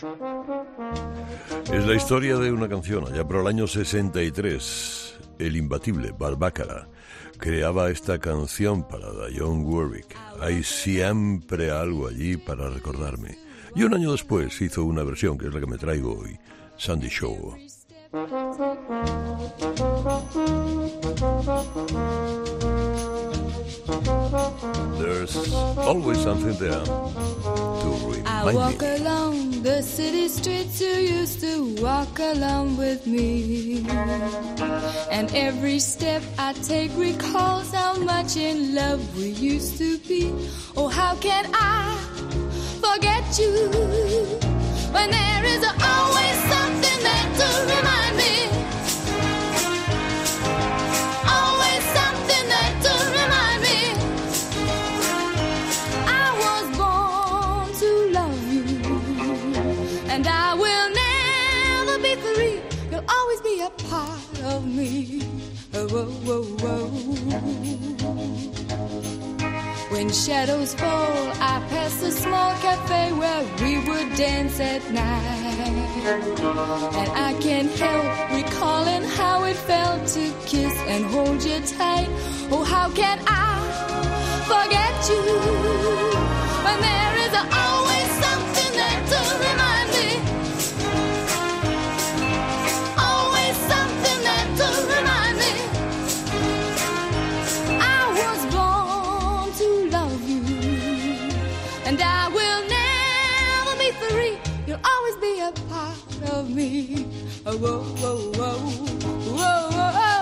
Es la historia de una canción. Allá por el año 63, el imbatible Barbácara creaba esta canción para Dionne Warwick. Hay siempre algo allí para recordarme. Y un año después hizo una versión, que es la que me traigo hoy, Sandy Shaw. There's always something there to remind I walk me. along the city streets you used to walk along with me, and every step I take recalls how much in love we used to be. Oh, how can I forget you when there is always something there to remind me? Always something there to remind me. I was born to love you, and I will never be free. You'll always be a part of me. Oh, oh, oh, oh. When shadows fall, I pass a small cafe where we would dance at night, and I can't help recalling how it felt to kiss and hold you tight. Oh, how can I forget you when there is always something there to remind me? Always something there to remind me. I was born to love you, and I will never be free. You'll always be a part of me. Oh, whoa, whoa, whoa, whoa, whoa, whoa.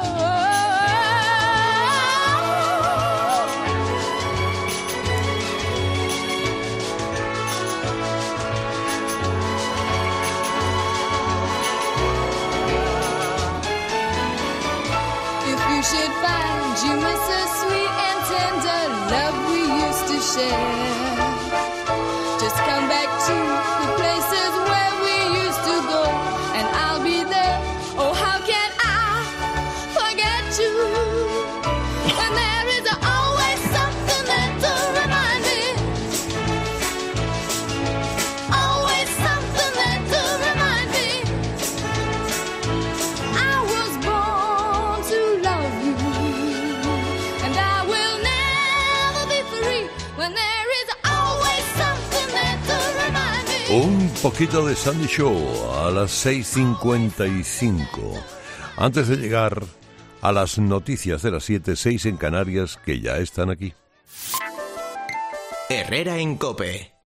You should find you miss the sweet and tender love we used to share. Just come back to the places where we used to go, and I'll be there. Oh, how can I forget you when there is always something there to remind me? Always something there to remind me. I was born to love you, and I will never be free when there is always something there to remind me. Un poquito de Sandy Shaw a las 6:55. Antes de llegar a las noticias de las 7:06 en Canarias, que ya están aquí. Herrera en COPE.